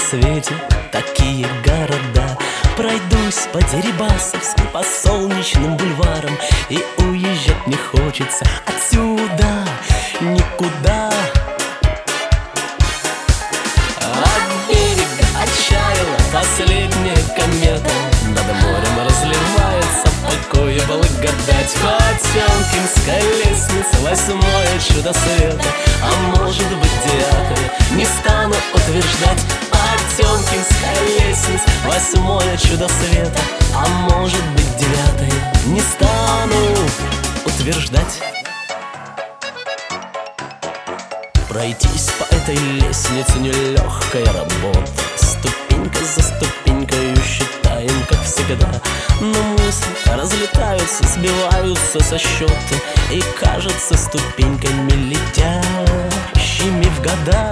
свете такие города. Пройдусь по Дерибасовской, по солнечным бульварам, и уезжать не хочется отсюда никуда. От берега отчаяла последняя комета, над морем разливается покой и благодать. Потемкинская лестница, 8-е чудо света, а может быть 9-е, не стану утверждать. Потемкинская лестница, 8-е чудо света, а может быть 9-е, не стану утверждать. Пройтись по этой лестнице нелегкая работа, ступенька за ступенькой считаем, как всегда. Но мысли разлетаются, сбиваются со счета, и кажется ступеньками летящими в года.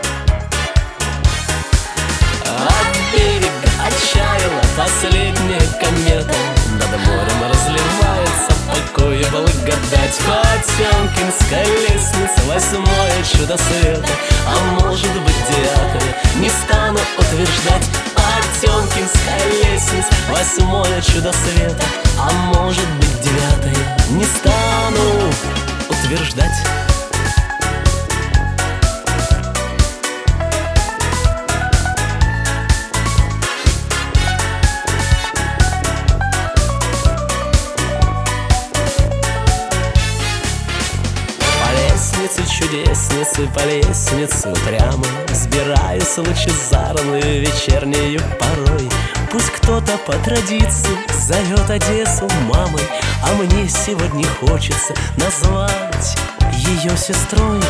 От берега отчаяла последняя комета, над морем разливается покой и благодать. Потемкинская лестница, 8-е чудо света, а может быть 9-е, не стану утверждать. Потемкинская лестница, 8-е чудо света, а может быть 9-е, не стану утверждать. Чудесницы по лестнице прямо взбираюсь лучезарную вечернею порой. Пусть кто-то по традиции зовет Одессу мамой, а мне сегодня хочется назвать ее сестрой.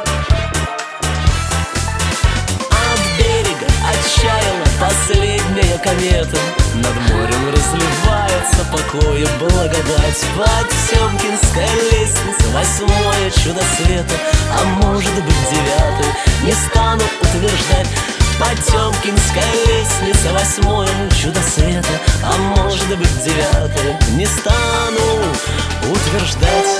От берега отчаяла последняя комета, над морем разливается покой и благодать. Потемкинская лестница, 8-е чудо света, а может быть 9-е, не стану утверждать. Потемкинская лестница, 8-е чудо света, а может быть 9-е, не стану утверждать.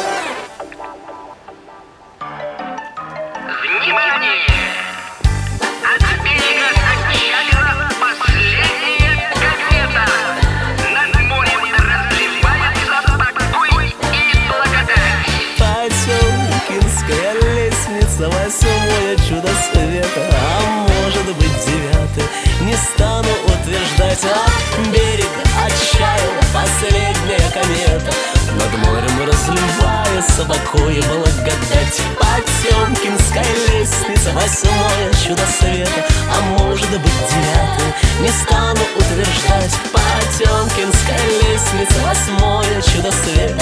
Внимание! От берега отчалила последняя комета. Над морем разливается покой и благодать. Потемкинская лестница, 8-е чудо света, а может быть 9-е, не стану утверждать. От берега отчаяла последняя комета, над морем разливается покой и благодать. Потемкинская лестница, 8-е чудо света, а может быть 9-е, не стану утверждать. Потемкинская лестница, 8-е чудо света,